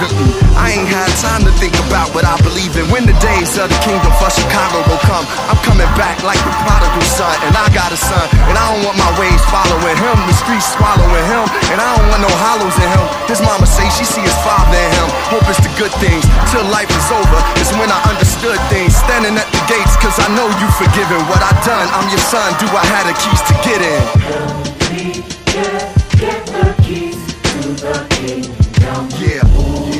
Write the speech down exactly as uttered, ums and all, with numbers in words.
I ain't had time to think about what I believe in. When the days of the kingdom for Chicago will come, I'm coming back like the prodigal son. And I got a son, and I don't want my ways following him, the streets swallowing him, and I don't want no hollows in him. His mama say she see his father in him. Hope it's the good things, till life is over. It's when I understood things, standing at the gates, cause I know you forgiven what I done. I'm your son, do I have the keys to get in?